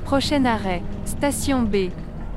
Prochain arrêt, station B.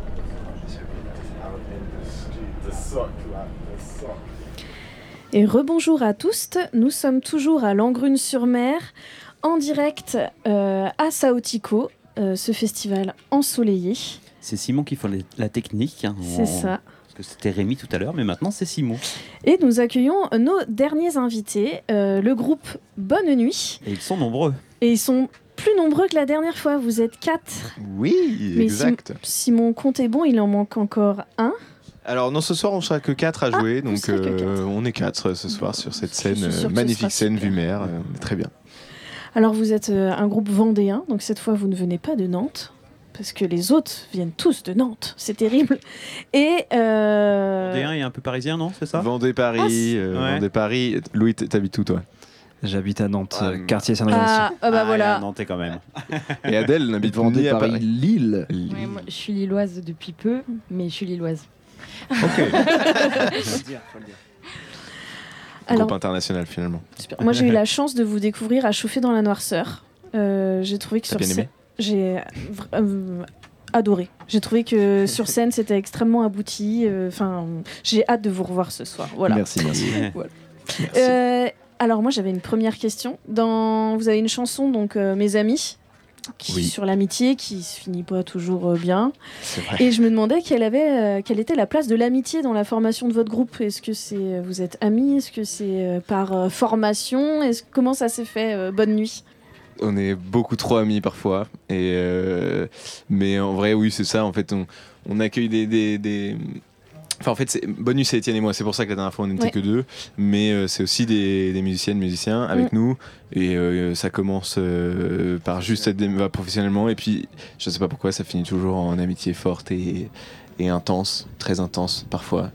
Et rebonjour à tous, nous sommes toujours à Langrune-sur-Mer, en direct à Saotico, ce festival ensoleillé. C'est Simon qui fait la technique. C'est ça. Parce que c'était Rémi tout à l'heure, mais maintenant c'est Simon. Et nous accueillons nos derniers invités, le groupe Bonne Nuit. Et ils sont nombreux. Et ils sont plus nombreux que la dernière fois, vous êtes 4. Oui, mais exact. Si mon compte est bon, il en manque encore un. Alors non, ce soir on sera que 4 à jouer, donc on est 4 ce soir sur cette scène, magnifique scène vue mer, très bien. Alors vous êtes un groupe vendéen, donc cette fois vous ne venez pas de Nantes, parce que les autres viennent tous de Nantes, c'est terrible. Et Vendéen et un peu parisien, non, c'est ça ? Vendée-Paris, Vendée-Paris. Louis, t'habites où toi ? J'habite à Nantes, quartier Saint-Jean. Bah voilà. Nantais quand même. Et Adèle n'habite Vendée, Paris, Paris. Lille. Ouais, moi, je suis lilloise depuis peu, mais je suis lilloise. Ok. Faut le dire. Groupe international finalement. Super. Moi j'ai eu la chance de vous découvrir à Chauffer dans la noirceur. J'ai trouvé que T'as bien aimé ? J'ai adoré. J'ai trouvé que sur scène c'était extrêmement abouti. J'ai hâte de vous revoir ce soir. Voilà. Merci. Voilà. Alors moi j'avais une première question. Vous avez une chanson donc Mes amis. Sur l'amitié qui se finit pas toujours bien. Et je me demandais quelle était la place de l'amitié dans la formation de votre groupe. Est-ce que vous êtes amis ? Est-ce que c'est par formation ? Comment ça s'est fait Bonne Nuit ? On est beaucoup trop amis parfois, mais en vrai oui c'est ça. En fait on accueille des... Enfin, en fait, Bonne Nuit, c'est Étienne et moi. C'est pour ça que la dernière fois, on n'était que 2. Mais c'est aussi des musiciennes, musiciens avec nous. Et ça commence par juste être professionnellement. Et puis, je ne sais pas pourquoi, ça finit toujours en amitié forte et intense. Très intense, parfois.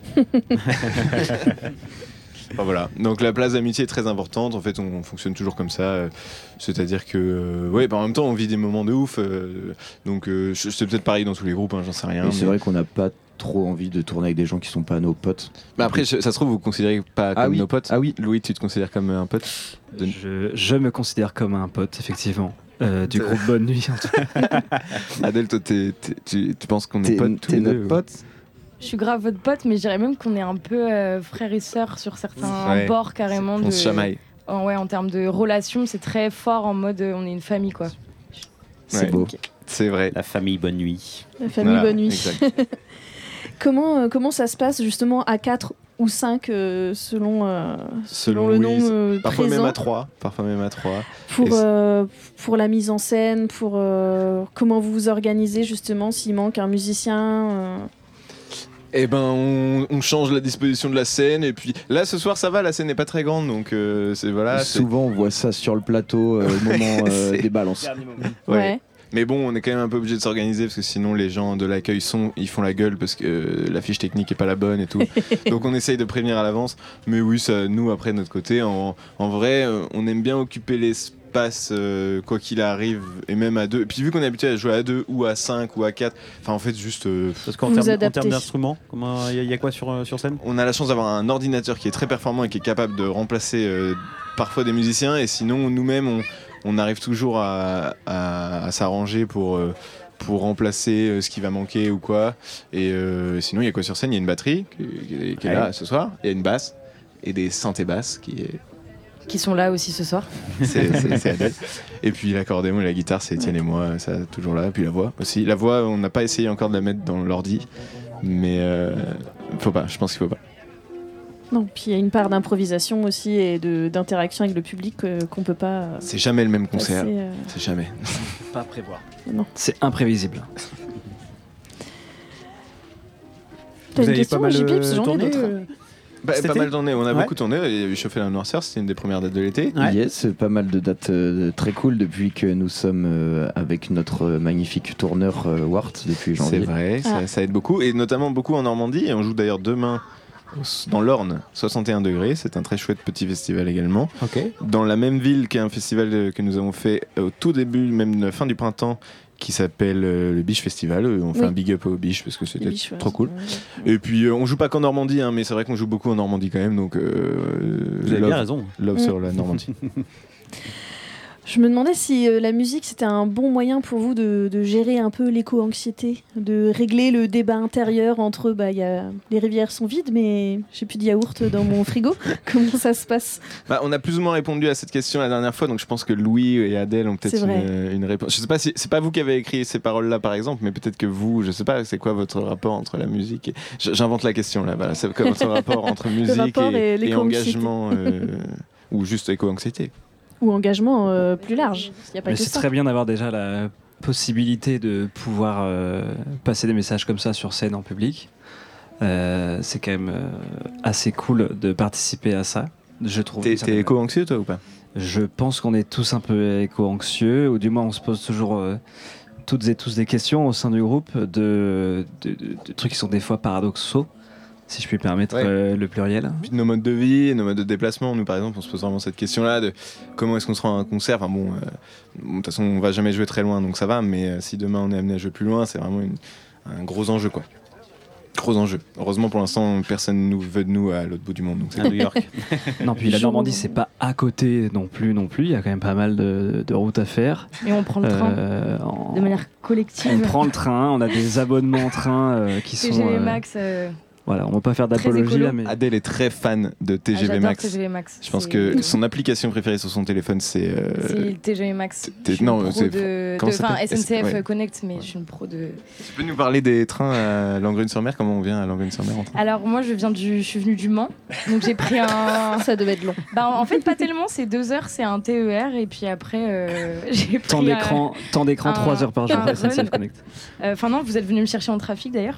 Enfin, voilà. Donc, la place d'amitié est très importante. En fait, on fonctionne toujours comme ça. C'est-à-dire que, en même temps, on vit des moments de ouf. Donc, c'est peut-être pareil dans tous les groupes, j'en sais rien. Mais c'est vrai qu'on n'a pas trop envie de tourner avec des gens qui sont pas nos potes. Mais après, ça se trouve, vous ne considérez pas comme nos potes. Ah oui. Louis, tu te considères comme un pote ? Je me considère comme un pote, effectivement. Du groupe Bonne Nuit, en tout cas. Adèle, toi, tu penses qu'on est potes tous les les deux deux ? pote. Je suis grave votre pote, mais je dirais même qu'on est un peu frères et sœurs sur certains bords carrément. On se chamaille. En termes de relation, c'est très fort en mode on est une famille quoi. C'est beau. C'est vrai. La famille Bonne Nuit. La famille Bonne Nuit. Comment ça se passe justement à 4 ou 5 selon le nombre parfois présent. Parfois même à 3. Pour la mise en scène, pour comment vous vous organisez justement s'il manque un musicien Eh ben, on change la disposition de la scène et puis là ce soir ça va, la scène n'est pas très grande donc Souvent on voit ça sur le plateau au moment des balances. Ouais. Mais bon, on est quand même un peu obligé de s'organiser parce que sinon les gens de l'accueil ils font la gueule parce que la fiche technique est pas la bonne et tout. Donc on essaye de prévenir à l'avance. Mais oui, ça, nous après de notre côté, en vrai, on aime bien occuper l'espace quoi qu'il arrive et même à 2. Et puis vu qu'on est habitué à jouer à 2 ou à 5 ou à 4, enfin en fait juste... Parce qu'en termes d'instruments, il y a quoi sur scène ? On a la chance d'avoir un ordinateur qui est très performant et qui est capable de remplacer parfois des musiciens et sinon nous-mêmes on arrive toujours à s'arranger pour remplacer ce qui va manquer ou quoi. Et sinon, il y a quoi sur scène ? Il y a une batterie qui est là ce soir. Il y a une basse et des synthés basses qui sont là aussi ce soir. C'est Adèle. Et puis l'accordéon et la guitare, c'est Étienne et moi, ça toujours là. Et puis la voix aussi. La voix, on n'a pas essayé encore de la mettre dans l'ordi. Mais faut pas, je pense qu'il faut pas. Non, puis il y a une part d'improvisation aussi et d'interaction avec le public qu'on peut pas. C'est jamais le même concert. C'est jamais. Pas prévoir. Non. C'est imprévisible. T'as une question, JP, parce que j'en ai d'autres. Pas mal tourné, on a beaucoup tourné. Il y a eu Chauffer la noirceur, c'était une des premières dates de l'été. Yes, pas mal de dates très cool depuis que nous sommes avec notre magnifique tourneur Wart depuis janvier. C'est vrai, ça aide beaucoup et notamment beaucoup en Normandie. Et on joue d'ailleurs demain dans l'Orne, 61 degrés, c'est un très chouette petit festival également. Dans la même ville qu'un festival que nous avons fait au tout début, même la fin du printemps, qui s'appelle le Biche Festival. On fait un big up au Biche parce que c'était trop cool. Et puis on joue pas qu'en Normandie, mais c'est vrai qu'on joue beaucoup en Normandie quand même. Donc vous avez bien raison. Love sur la Normandie. Je me demandais si la musique c'était un bon moyen pour vous de gérer un peu l'éco-anxiété, de régler le débat intérieur entre les rivières sont vides mais j'ai plus de yaourt dans mon frigo. Comment ça se passe ? On a plus ou moins répondu à cette question la dernière fois, donc je pense que Louis et Adèle ont peut-être une réponse. Je sais pas si c'est pas vous qui avez écrit ces paroles-là par exemple, mais peut-être que vous, je sais pas, c'est quoi votre rapport entre la musique et... J'invente la question là, voilà, c'est quoi votre rapport entre musique et engagement ou juste éco-anxiété ? Ou engagement plus large. Y a pas Mais que c'est ça. très bien d'avoir déjà la possibilité de pouvoir passer des messages comme ça sur scène en public. C'est quand même assez cool de participer à ça, je trouve. T'es éco-anxieux toi ou pas ? Je pense qu'on est tous un peu éco-anxieux, ou du moins on se pose toujours toutes et tous des questions au sein du groupe de trucs qui sont des fois paradoxaux, si je puis permettre le pluriel. Puis de nos modes de vie, nos modes de déplacement, nous par exemple, on se pose vraiment cette question-là de comment est-ce qu'on se rend à un concert. Enfin bon, de toute façon, on va jamais jouer très loin, donc ça va. Mais si demain on est amené à jouer plus loin, c'est vraiment un gros enjeu, quoi. Gros enjeu. Heureusement, pour l'instant, personne ne veut de nous à l'autre bout du monde, donc c'est New York. Non, puis la Normandie, c'est pas à côté non plus. Il y a quand même pas mal de routes à faire. Et on prend le train de manière collective. On prend le train, on a des abonnements en train qui sont. TGV Max. Voilà, on ne va pas faire d'apologie là, mais Adèle est très fan de TGV Max. TGV Max. Je pense que son application préférée sur son téléphone, c'est TGV Max. Non, c'est SNCF Connect, mais je suis une pro de. Tu peux nous parler des trains à Langrune-sur-Mer ? Comment on vient à Langrune-sur-Mer en train ? Alors moi, je suis venue du Mans, donc j'ai pris un. Ça devait être long. En fait, pas tellement. C'est 2 heures, c'est un TER, et puis après, j'ai pris. Temps d'écran 3 heures par jour. SNCF Connect. Non, vous êtes venu me chercher en trafic d'ailleurs.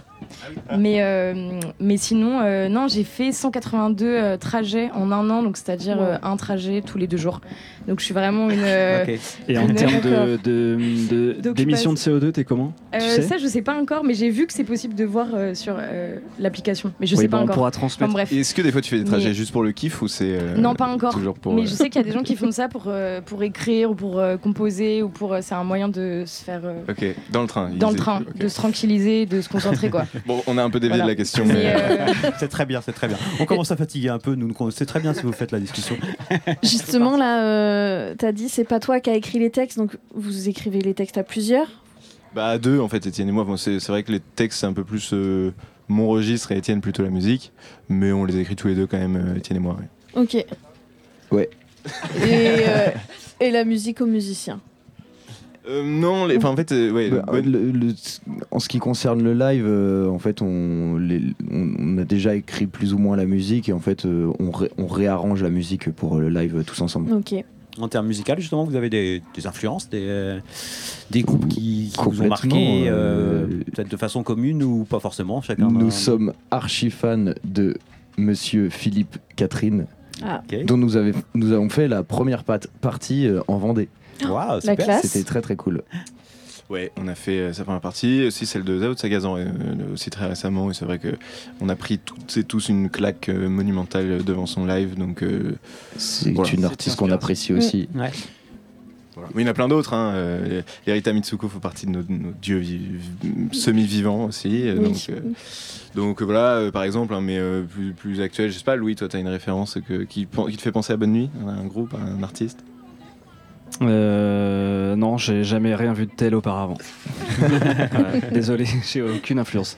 Mais sinon, non, j'ai fait 182 trajets en un an, donc c'est-à-dire un trajet tous les 2 jours. Donc je suis vraiment une. Et en termes d'émissions de CO2, t'es comment ça, je sais pas encore, mais j'ai vu que c'est possible de voir sur l'application. Mais je sais pas on encore. pourra transmettre. Bref. Est-ce que des fois tu fais des trajets juste pour le kiff ou c'est non, pas encore. pour, mais je sais qu'il y a des gens qui font ça pour écrire ou pour composer ou pour. C'est un moyen de se faire. Ok, dans le train. De se tranquilliser, de se concentrer quoi. Bon, on a un peu dévié de la question. C'est très bien. On commence à fatiguer un peu. C'est très bien si vous faites la discussion. Justement, là, t'as dit, c'est pas toi qui as écrit les textes, donc vous écrivez les textes à plusieurs ? À 2, en fait, Étienne et moi. Bon, c'est vrai que les textes, c'est un peu plus mon registre et Étienne plutôt la musique. Mais on les écrit tous les deux quand même, Étienne et moi. Ouais. Ok. Ouais. Et la musique aux musiciens ? Non, en fait, en ce qui concerne le live, en fait, on a déjà écrit plus ou moins la musique et en fait, on réarrange la musique pour le live tous ensemble. Ok. En termes musicaux, justement, vous avez des influences, des groupes qui vous ont marqué, peut-être de façon commune ou pas forcément, chacun. Nous sommes archi fans de Monsieur Philippe Catherine, dont nous avons fait la première partie en Vendée. Wow, la classe. C'était très très cool. Ouais, on a fait sa première partie, aussi celle de Zao de Sagazan, aussi très récemment, et c'est vrai qu'on a pris toutes et tous une claque monumentale devant son live, donc c'est une artiste qu'on apprécie aussi. Ouais. Voilà. Mais il y en a plein d'autres, Erita Mitsuko fait partie de nos dieux semi-vivants aussi, Oui. donc voilà, par exemple, mais plus actuel, je sais pas, Louis, toi t'as une référence qui te fait penser à Bonne Nuit, un groupe, un artiste? Non, j'ai jamais rien vu de tel auparavant. Désolé, j'ai aucune influence.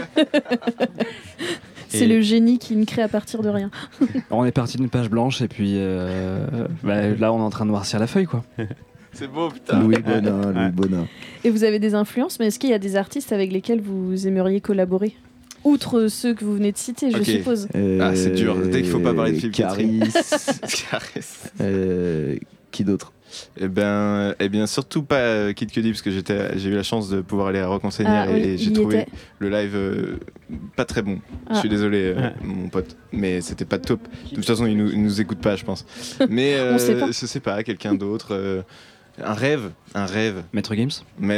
C'est le génie qui ne crée à partir de rien. On est parti d'une page blanche et puis là on est en train de noircir la feuille quoi. C'est beau putain. Louis Bonin. Et vous avez des influences, mais est-ce qu'il y a des artistes avec lesquels vous aimeriez collaborer ? Outre ceux que vous venez de citer, je suppose. C'est dur, dès qu'il faut pas parler de Philippe Caris. Qui d'autre ? Eh bien, surtout pas Kid Cudi, parce que j'ai eu la chance de pouvoir aller à Rock en Seigneur et j'ai trouvé le live pas très bon. Je suis désolé, mon pote, mais c'était pas top. De toute façon, il nous écoute pas, je pense. Mais je sais pas, quelqu'un d'autre. Un rêve. Maître Games.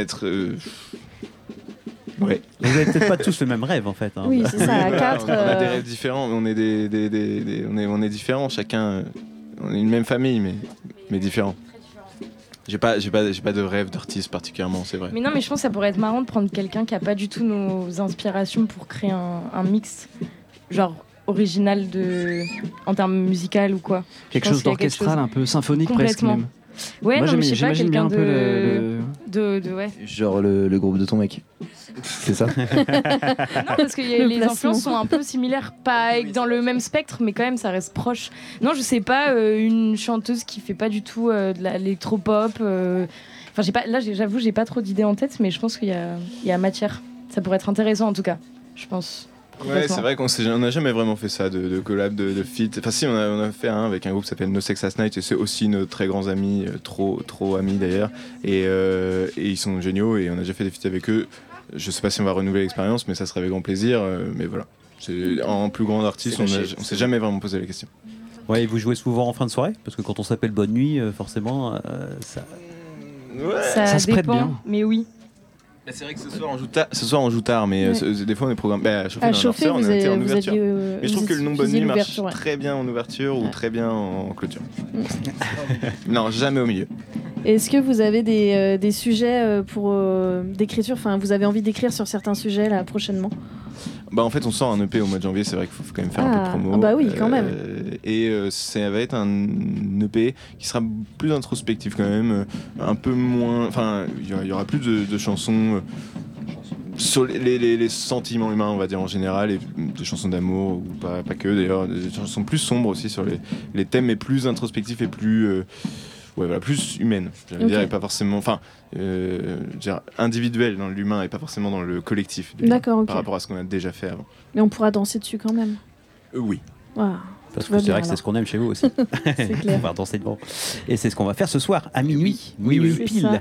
Ouais. Vous avez peut-être pas tous le même rêve en fait. Oui, c'est ça, à 4. On a des rêves différents, mais on est différents, chacun. On est une même famille, mais différents. J'ai pas de rêve d'artiste particulièrement, c'est vrai. Mais non, mais je pense que ça pourrait être marrant de prendre quelqu'un qui a pas du tout nos inspirations pour créer un mix, genre original en termes musical ou quoi. Quelque chose d'orchestral, un peu symphonique presque même. Ouais, Moi, non, mais je sais pas, j'imagine bien quelqu'un un peu de ouais. Genre le groupe de ton mec. C'est ça? Non, parce que Le les placement. influences sont un peu similaires, pas dans le même spectre, mais quand même ça reste proche. Non, je sais pas, une chanteuse qui fait pas du tout de l'électropop. Enfin, j'avoue, j'ai pas trop d'idées en tête, mais je pense qu'il y a matière. Ça pourrait être intéressant en tout cas, je pense. Ouais, c'est vrai qu'on n'a jamais vraiment fait ça, de collab, de feat. Enfin, si, on a fait un avec un groupe qui s'appelle No Sex Last Night, et c'est aussi nos très grands amis, trop amis d'ailleurs. Et ils sont géniaux, et on a déjà fait des feats avec eux. Je sais pas si on va renouveler l'expérience, mais ça serait avec grand plaisir. Mais voilà. En plus grand artiste, on s'est jamais vraiment posé la question. Ouais, et vous jouez souvent en fin de soirée? Parce que quand on s'appelle Bonne Nuit, forcément, ça. Ouais. Ça se prête dépend, bien. mais oui. C'est vrai que ce soir on joue tard, mais des fois on est programmé. À À chauffer, on était en ouverture. aviez, Mais je trouve que le nom Bonne Nuit marche ouais. très bien en ouverture ou très bien en clôture. Non, jamais au milieu. Est-ce que vous avez des sujets pour d'écriture, enfin vous avez envie d'écrire sur certains sujets là prochainement? Bah en fait on sort un EP au mois de janvier, c'est vrai qu'il faut quand même faire un peu de promo. Ah bah oui, quand même. Et ça va être un EP qui sera plus introspectif quand même, un peu moins. Enfin, il y aura plus de chansons sur les sentiments humains, on va dire en général, et des chansons d'amour ou pas que d'ailleurs, des chansons plus sombres aussi sur les thèmes, mais plus introspectifs et plus plus humaine, j'allais dire, et pas forcément, individuel dans l'humain et pas forcément dans le collectif. D'accord, ok. Par rapport à ce qu'on a déjà fait avant. Mais on pourra danser dessus quand même. Oui. Wow. Parce Tout que va c'est bien, vrai que c'est alors. ce qu'on aime chez vous aussi. C'est clair. On va danser devant. Et c'est ce qu'on va faire ce soir, à minuit. Oui, Minuit c'est pile. ça.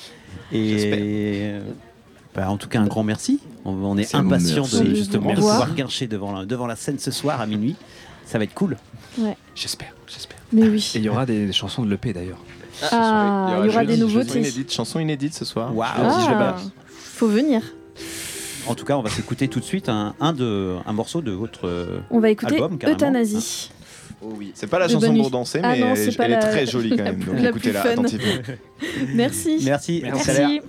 Et en tout cas, un grand merci. On est C'est impatients merci. de justement de Au revoir. pouvoir guincher devant la scène ce soir à minuit. Ça va être cool. J'espère. Mais oui. Et il y aura des chansons de l'EP d'ailleurs. Ah, il y aura des nouveautés. Chanson inédite ce soir. Waouh. Si je le Ah, balance. faut venir. En tout cas, on va s'écouter tout de suite un morceau de votre On va écouter album, carrément. Euthanasie. Oh oui. C'est pas la De chanson Bonne pour Nuit. danser, Ah mais non, c'est pas elle est la- très jolie quand même. Donc la écoutez-la plus fun. attentivement. Merci. Merci. Merci.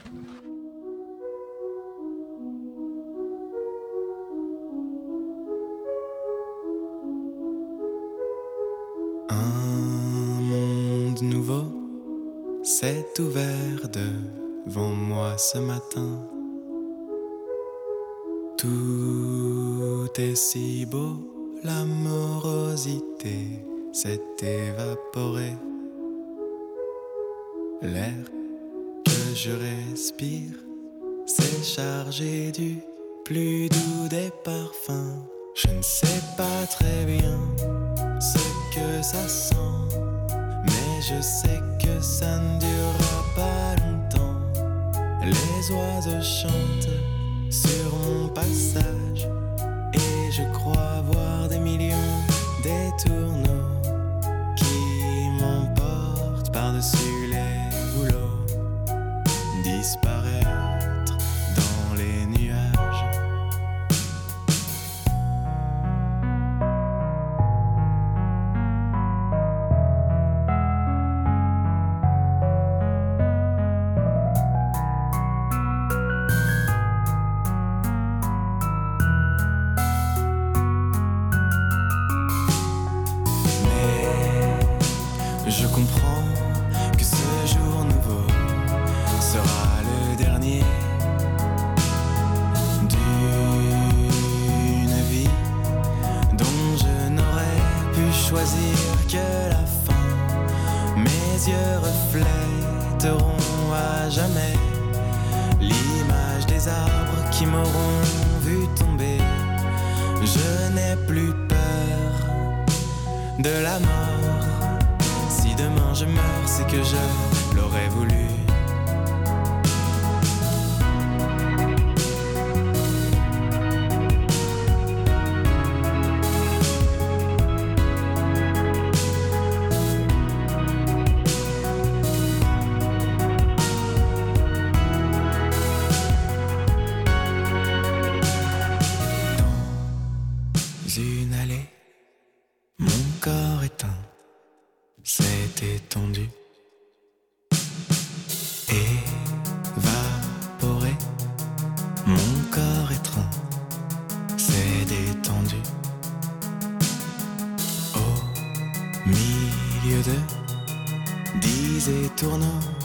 Un monde nouveau s'est ouvert devant moi ce matin. Tout est si beau, l'amorosité s'est évaporée. L'air que je respire s'est chargé du plus doux des parfums. Je ne sais pas très bien ce que ça sent, mais je sais que ça ne durera pas longtemps. Les oiseaux chantent sur mon passage et je crois voir des millions d'étourneaux qui m'emportent par-dessus les bouleaux, disparaître dans les nuages. Mais je comprends que ce jour nouveau sera le dernier d'une vie dont je n'aurais pu choisir que la fin. Mes yeux reflèteront à jamais l'image des arbres qui m'auront vu tomber. Je n'ai plus peur de la mort. Si demain je meurs, c'est que je l'aurais voulu. Dans une allée, mon corps éteint s'est étendu.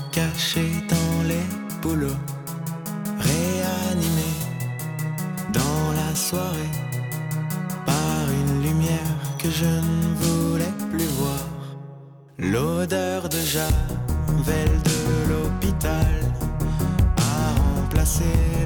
caché dans les bouleaux, réanimé dans la soirée par une lumière que je ne voulais plus voir. L'odeur de javel de l'hôpital a remplacé